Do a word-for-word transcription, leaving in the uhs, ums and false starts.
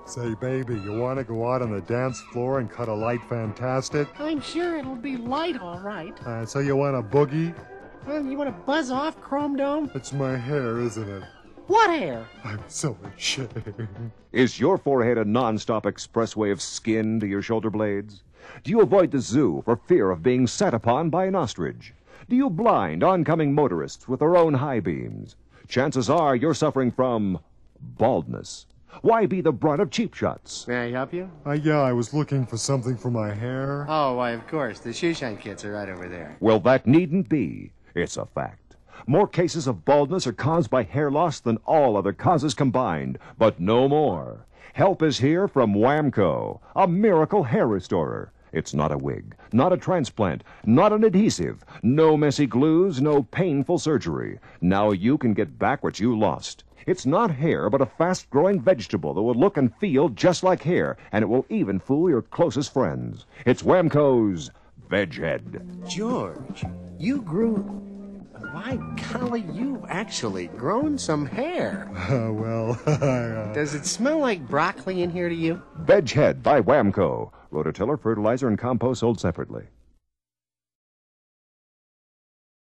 Say, baby, you want to go out on the dance floor and cut a light fantastic? I'm sure it'll be light, all right. Uh, so you want a boogie? Well, you want to buzz off, Chrome Dome? It's my hair, isn't it? What hair? I'm so ashamed. Is your forehead a non-stop expressway of skin to your shoulder blades? Do you avoid the zoo for fear of being sat upon by an ostrich? Do you blind oncoming motorists with their own high beams? Chances are you're suffering from baldness. Why be the brunt of cheap shots? May I help you? Uh, yeah, I was looking for something for my hair. Oh, why, of course. The shoe shine kits are right over there. Well, that needn't be. It's a fact. More cases of baldness are caused by hair loss than all other causes combined, but no more. Help is here from Whamco, a miracle hair restorer. It's not a wig, not a transplant, not an adhesive, no messy glues, no painful surgery. Now you can get back what you lost. It's not hair, but a fast-growing vegetable that will look and feel just like hair, and it will even fool your closest friends. It's Whamco's Veg Head. George, you grew... By golly, you've actually grown some hair. Uh, well, I, uh... Does it smell like broccoli in here to you? Veg Head by Whamco. Rototiller, fertilizer, and compost sold separately.